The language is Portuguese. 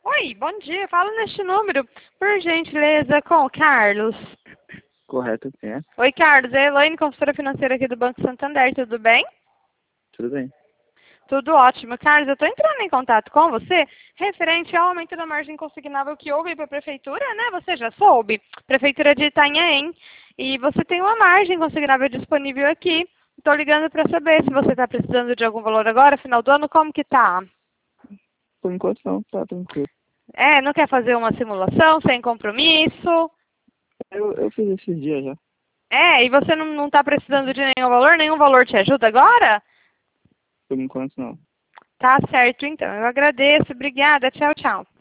Oi, bom dia. Fala neste número, por gentileza, com o Carlos. Correto, quem é? Oi, Carlos. É a Elaine, consultora financeira aqui do Banco Santander. Tudo bem? Tudo bem. Tudo ótimo. Carlos, eu estou entrando em contato com você referente ao aumento da margem consignável que houve para a Prefeitura, né? Você já soube? Prefeitura de Itanhaém. E você tem uma margem consignável disponível aqui. Estou ligando para saber se você está precisando de algum valor agora, final do ano, como que tá? Por enquanto não, tá tranquilo. Não quer fazer uma simulação sem compromisso? Eu fiz esse dia já. E você não está precisando de nenhum valor te ajuda agora? Por enquanto não. Tá certo, então. Eu agradeço. Obrigada. Tchau, tchau.